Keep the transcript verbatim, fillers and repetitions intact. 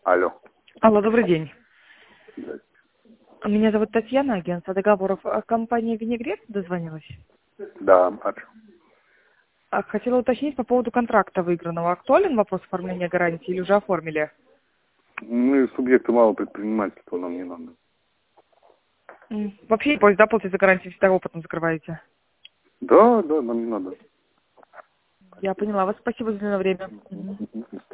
Алло. Алло, добрый день. Здрасте. Меня зовут Татьяна, агентство договоров. А компания «Винегрет» дозвонилась? Да, а чё? А, Хотела уточнить по поводу контракта выигранного. Актуален вопрос оформления гарантии или уже оформили? Мы субъекты малого предпринимательства, нам не надо. М, Вообще, пусть, да, платить за гарантию всегда опытом закрываете? Да, да, нам не надо. Я поняла вас. Спасибо за время. Мгм. Мгм.